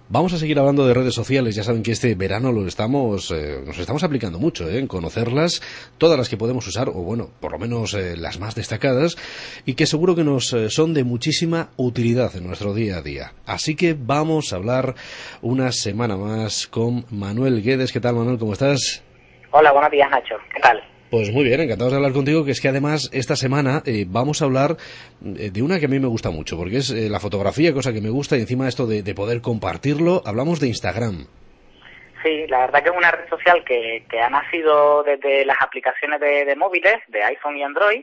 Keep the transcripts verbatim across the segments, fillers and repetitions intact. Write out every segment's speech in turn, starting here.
Vamos a seguir hablando de redes sociales. Ya saben que este verano lo estamos, eh, nos estamos aplicando mucho, ¿eh? En conocerlas, todas las que podemos usar, o bueno, por lo menos eh, las más destacadas, y que seguro que nos eh, son de muchísima utilidad en nuestro día a día. Así que vamos a hablar una semana más con Manuel Guedes. ¿Qué tal, Manuel? ¿Cómo estás? Hola, buenos días, Nacho. ¿Qué tal? Pues muy bien, encantados de hablar contigo, que es que además esta semana eh, vamos a hablar eh, de una que a mí me gusta mucho, porque es eh, la fotografía, cosa que me gusta, y encima esto de, de poder compartirlo, hablamos de Instagram. Sí, la verdad que es una red social que, que ha nacido desde las aplicaciones de, de móviles, de iPhone y Android,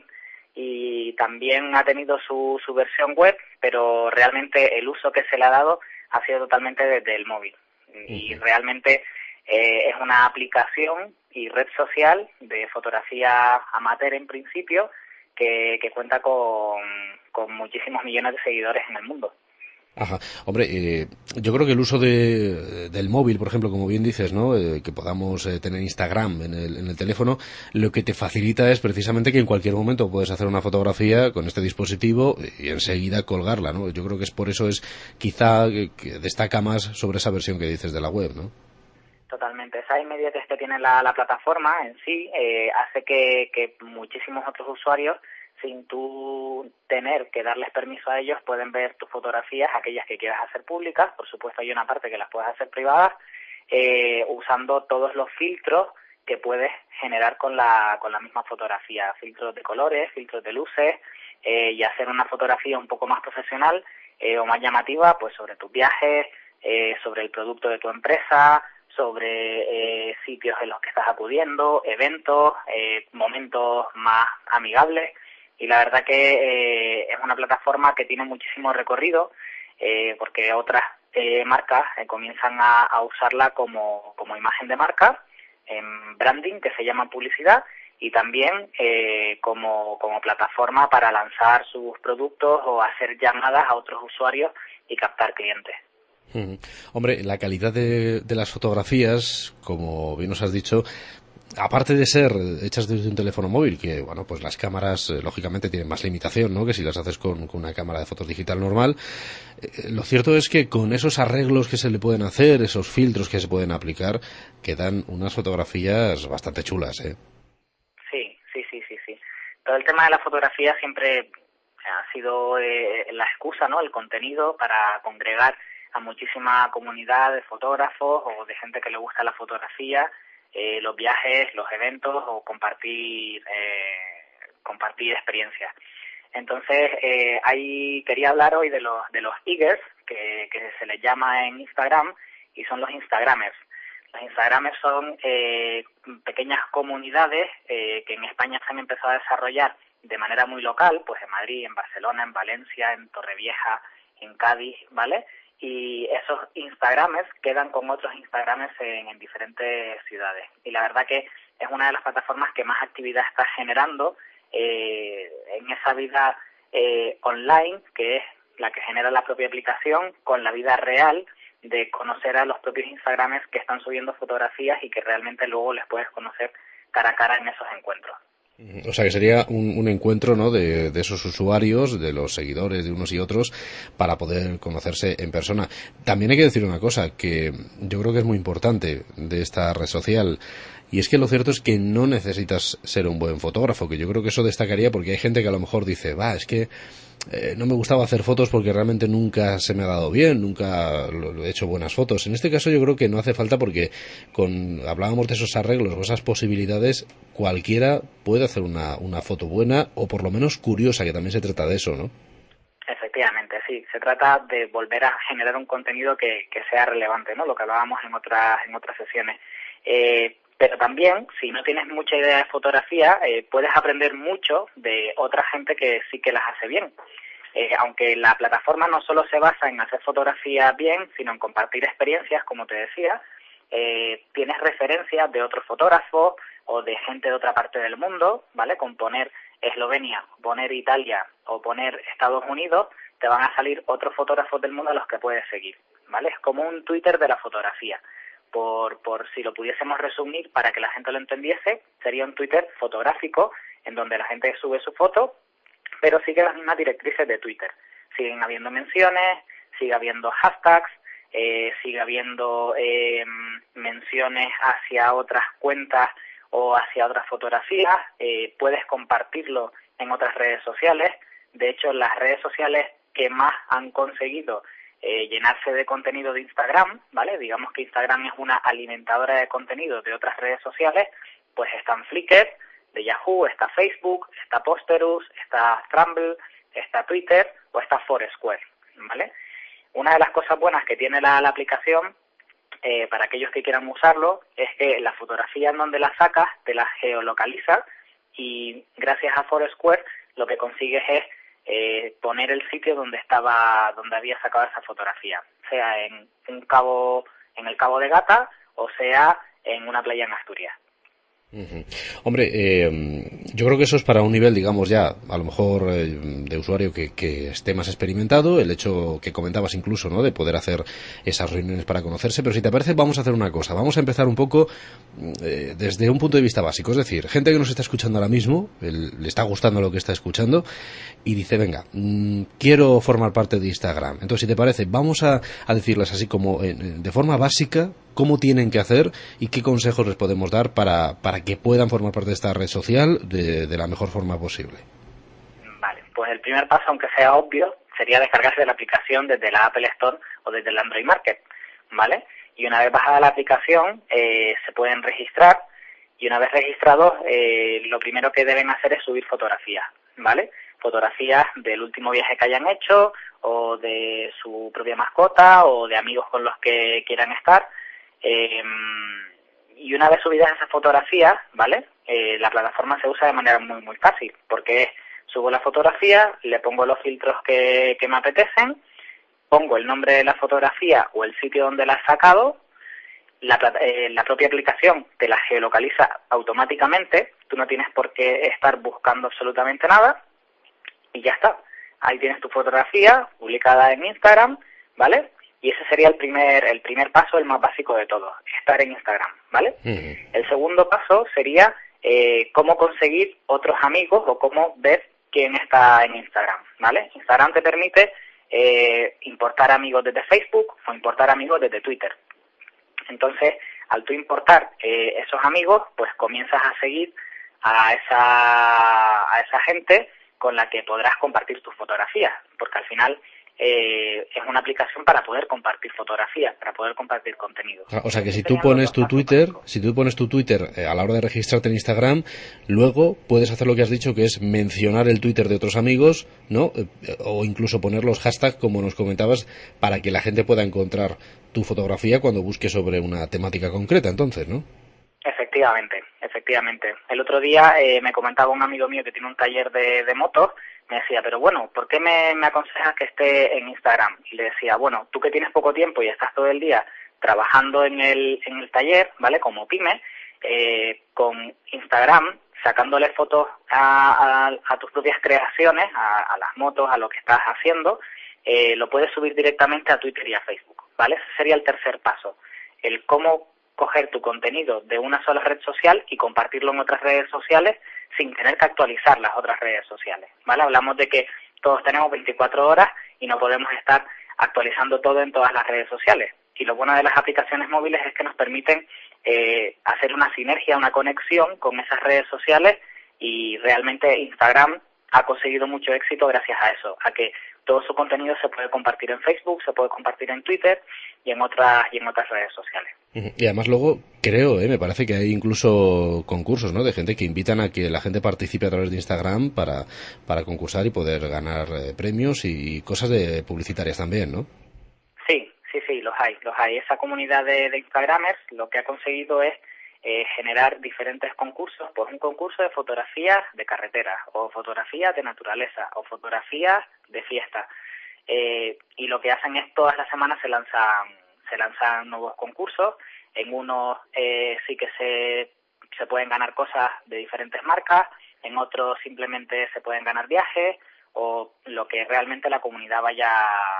y también ha tenido su, su versión web, pero realmente el uso que se le ha dado ha sido totalmente desde el móvil. Y uh-huh. realmente eh, es una aplicación y red social de fotografía amateur en principio, que, que cuenta con, con muchísimos millones de seguidores en el mundo. Ajá. Hombre, eh, yo creo que el uso de, del móvil, por ejemplo, como bien dices, ¿no? Eh, que podamos eh, tener Instagram en el, en el teléfono, lo que te facilita es precisamente que en cualquier momento puedes hacer una fotografía con este dispositivo y enseguida colgarla, ¿no? Yo creo que es por eso es quizá que, que destaca más sobre esa versión que dices de la web, ¿no? Totalmente. Esa inmediatez que tiene la, la plataforma en sí eh, hace que, que muchísimos otros usuarios, sin tú tener que darles permiso a ellos, pueden ver tus fotografías, aquellas que quieras hacer públicas. Por supuesto, hay una parte que las puedes hacer privadas, eh, usando todos los filtros que puedes generar con la con la misma fotografía. Filtros de colores, filtros de luces, eh, y hacer una fotografía un poco más profesional eh, o más llamativa, pues sobre tus viajes, eh, sobre el producto de tu empresa, sobre eh, sitios en los que estás acudiendo, eventos, eh, momentos más amigables. Y la verdad que eh, es una plataforma que tiene muchísimo recorrido, eh, porque otras eh, marcas eh, comienzan a, a usarla como, como imagen de marca, en branding, que se llama publicidad, y también eh, como, como plataforma para lanzar sus productos o hacer llamadas a otros usuarios y captar clientes. Mm. Hombre, la calidad de, de las fotografías, como bien nos has dicho, aparte de ser hechas desde un teléfono móvil, que bueno, pues las cámaras eh, lógicamente tienen más limitación, ¿no?, que si las haces con, con una cámara de fotos digital normal, eh, lo cierto es que con esos arreglos que se le pueden hacer, esos filtros que se pueden aplicar, quedan unas fotografías bastante chulas, ¿eh? Sí, sí, sí, sí, sí. Todo el tema de la fotografía siempre ha sido eh, la excusa, ¿no?, el contenido para congregar a muchísima comunidad de fotógrafos o de gente que le gusta la fotografía, eh, los viajes, los eventos o compartir eh, compartir experiencias. Entonces, eh, ahí quería hablar hoy de los de los eagers, que, que se les llama en Instagram, y son los Instagramers. Los Instagramers son eh, pequeñas comunidades eh, que en España se han empezado a desarrollar de manera muy local, pues en Madrid, en Barcelona, en Valencia, en Torrevieja, en Cádiz, ¿vale? Y esos Instagramers quedan con otros Instagramers en, en diferentes ciudades. Y la verdad que es una de las plataformas que más actividad está generando eh, en esa vida eh, online, que es la que genera la propia aplicación, con la vida real de conocer a los propios Instagramers que están subiendo fotografías y que realmente luego les puedes conocer cara a cara en esos encuentros. O sea que sería un, un encuentro, ¿no?, de, de esos usuarios, de los seguidores de unos y otros, para poder conocerse en persona. También hay que decir una cosa que yo creo que es muy importante de esta red social, y es que lo cierto es que no necesitas ser un buen fotógrafo, que yo creo que eso destacaría, porque hay gente que a lo mejor dice, va, es que eh, no me gustaba hacer fotos porque realmente nunca se me ha dado bien, nunca lo, lo he hecho buenas fotos. En este caso yo creo que no hace falta, porque con hablábamos de esos arreglos o esas posibilidades, cualquiera puede hacer una, una foto buena o por lo menos curiosa, que también se trata de eso, ¿no? Efectivamente, sí. Se trata de volver a generar un contenido que, que sea relevante, ¿no? Lo que hablábamos en otras en otras sesiones. Eh, pero también, si no tienes mucha idea de fotografía, eh, puedes aprender mucho de otra gente que sí que las hace bien. Eh, aunque la plataforma no solo se basa en hacer fotografía bien, sino en compartir experiencias, como te decía, eh, tienes referencias de otros fotógrafos o de gente de otra parte del mundo, ¿vale? Con poner Eslovenia, poner Italia o poner Estados Unidos, te van a salir otros fotógrafos del mundo a los que puedes seguir, ¿vale? Es como un Twitter de la fotografía. Por, por si lo pudiésemos resumir para que la gente lo entendiese, sería un Twitter fotográfico en donde la gente sube su foto, pero sigue las mismas directrices de Twitter. Siguen habiendo menciones, sigue habiendo hashtags, eh, sigue habiendo eh, menciones hacia otras cuentas o hacia otras fotografías, eh, puedes compartirlo en otras redes sociales. De hecho, las redes sociales que más han conseguido eh, llenarse de contenido de Instagram, ¿vale? Digamos que Instagram es una alimentadora de contenido de otras redes sociales, pues están Flickr, de Yahoo, está Facebook, está Posterous, está Tumblr, está Twitter o está Foursquare, ¿vale? Una de las cosas buenas que tiene la, la aplicación, eh, para aquellos que quieran usarlo, es que la fotografía en donde la sacas te la geolocaliza y gracias a Foursquare lo que consigues es eh, poner el sitio donde estaba, donde había sacado esa fotografía, sea en un cabo, en el Cabo de Gata o sea en una playa en Asturias. Uh-huh. Hombre, eh, yo creo que eso es para un nivel, digamos ya, a lo mejor eh, de usuario que, que esté más experimentado, el hecho que comentabas incluso, ¿no?, de poder hacer esas reuniones para conocerse, pero si te parece vamos a hacer una cosa, vamos a empezar un poco eh, desde un punto de vista básico, es decir, gente que nos está escuchando ahora mismo, el, le está gustando lo que está escuchando y dice, venga, mmm, quiero formar parte de Instagram, entonces si te parece vamos a, a decirles así como eh, de forma básica cómo tienen que hacer y qué consejos les podemos dar para, para que puedan formar parte de esta red social de, de la mejor forma posible. Vale, pues el primer paso, aunque sea obvio, sería descargarse la aplicación desde la Apple Store o desde el Android Market, ¿vale? Y una vez bajada la aplicación, eh, se pueden registrar y una vez registrados, eh, lo primero que deben hacer es subir fotografías, ¿vale? Fotografías del último viaje que hayan hecho o de su propia mascota o de amigos con los que quieran estar. Eh, y una vez subidas esas fotografías, ¿vale? Eh, la plataforma se usa de manera muy muy fácil, porque subo la fotografía, le pongo los filtros que, que me apetecen, pongo el nombre de la fotografía o el sitio donde la he sacado, la, eh, la propia aplicación te la geolocaliza automáticamente, tú no tienes por qué estar buscando absolutamente nada, y ya está. Ahí tienes tu fotografía publicada en Instagram, ¿vale? Y ese sería el primer el primer paso, el más básico de todo, estar en Instagram, ¿vale? Uh-huh. El segundo paso sería eh, cómo conseguir otros amigos o cómo ver quién está en Instagram, ¿vale? Instagram te permite eh, importar amigos desde Facebook o importar amigos desde Twitter. Entonces, al tú importar eh, esos amigos, pues comienzas a seguir a esa a esa gente con la que podrás compartir tus fotografías, porque al final Eh, es una aplicación para poder compartir fotografías, para poder compartir contenido. O sea que si tú pones tu Twitter, si tú pones tu Twitter eh, a la hora de registrarte en Instagram, luego puedes hacer lo que has dicho, que es mencionar el Twitter de otros amigos, ¿no? Eh, o incluso poner los hashtags, como nos comentabas, para que la gente pueda encontrar tu fotografía cuando busque sobre una temática concreta, entonces, ¿no? Efectivamente, efectivamente. El otro día eh, me comentaba un amigo mío que tiene un taller de, de motos, me decía, pero bueno, ¿por qué me, me aconsejas que esté en Instagram? Y le decía, bueno, tú que tienes poco tiempo y estás todo el día trabajando en el, en el taller, ¿vale? Como pyme, eh, con Instagram, sacándole fotos a, a, a tus propias creaciones, a, a las motos, a lo que estás haciendo, eh, lo puedes subir directamente a Twitter y a Facebook, ¿vale? Ese sería el tercer paso, el cómo coger tu contenido de una sola red social y compartirlo en otras redes sociales sin tener que actualizar las otras redes sociales, ¿vale? Hablamos de que todos tenemos veinticuatro horas y no podemos estar actualizando todo en todas las redes sociales. Y lo bueno de las aplicaciones móviles es que nos permiten eh, hacer una sinergia, una conexión con esas redes sociales y realmente Instagram ha conseguido mucho éxito gracias a eso, a que todo su contenido se puede compartir en Facebook, se puede compartir en Twitter y en otras y en otras redes sociales. Y además luego creo, eh, me parece que hay incluso concursos, ¿no?, de gente que invitan a que la gente participe a través de Instagram para, para concursar y poder ganar eh, premios y cosas de publicitarias también, ¿no? Sí, sí, sí, los hay, los hay. Esa comunidad de, de Instagramers lo que ha conseguido es eh, generar diferentes concursos, pues un concurso de fotografías de carretera, o fotografías de naturaleza, o fotografías de fiesta. Eh, y lo que hacen es todas las semanas se lanzan se lanzan nuevos concursos. En unos eh, sí que se, se pueden ganar cosas de diferentes marcas, en otros simplemente se pueden ganar viajes o lo que realmente la comunidad vaya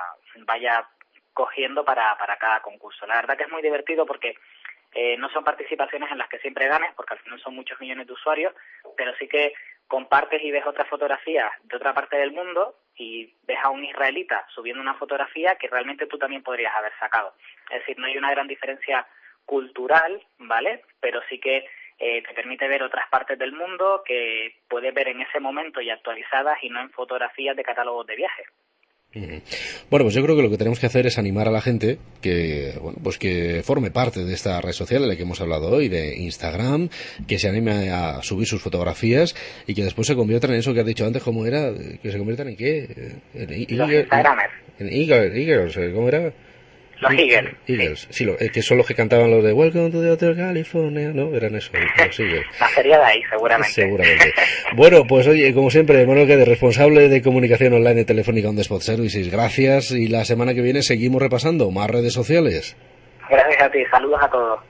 vaya cogiendo para, para cada concurso. La verdad que es muy divertido porque eh, no son participaciones en las que siempre ganes, porque al final son muchos millones de usuarios, pero sí que compartes y ves otras fotografías de otra parte del mundo y ves a un israelita subiendo una fotografía que realmente tú también podrías haber sacado. Es decir, no hay una gran diferencia cultural, ¿vale? Pero sí que eh, te permite ver otras partes del mundo que puedes ver en ese momento y actualizadas y no en fotografías de catálogos de viajes. Bueno, pues yo creo que lo que tenemos que hacer es animar a la gente que, bueno, pues que forme parte de esta red social de la que hemos hablado hoy, de Instagram, que se anime a subir sus fotografías y que después se conviertan en eso que has dicho antes, ¿cómo era? ¿Que se conviertan en qué? En, en, los Instagramers. En Eagles, Eagles, ¿cómo era? Los Eagles. Eagles, sí, sí lo, que son los que cantaban los de Welcome to the Hotel California, ¿no? Eran eso, los Eagles. Nacería de ahí, seguramente. Seguramente. Bueno, pues oye, como siempre, Manuel Guedes, responsable de comunicación online de Telefónica On The Spot Services, gracias, y la semana que viene seguimos repasando más redes sociales. Gracias a ti, saludos a todos.